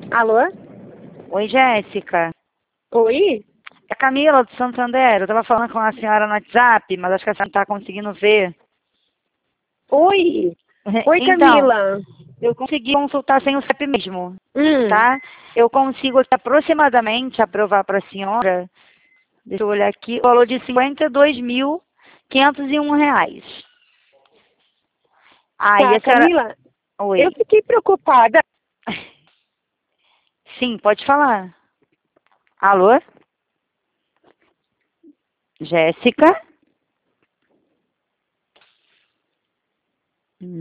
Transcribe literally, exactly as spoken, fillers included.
Alô? Oi, Jéssica. Oi? É a Camila do Santander. Eu tava falando com a senhora no WhatsApp, mas acho que a senhora não tá conseguindo ver. Oi? Oi, Então, Camila. eu consegui consultar sem o C E P mesmo, Hum, tá? Eu consigo aqui, aproximadamente aprovar para a senhora, deixa eu olhar aqui, o valor de cinquenta e dois mil quinhentos e um reais. Aí tá, a senhora... Camila, eu Oi. fiquei preocupada. Sim, pode falar. Alô? Jéssica?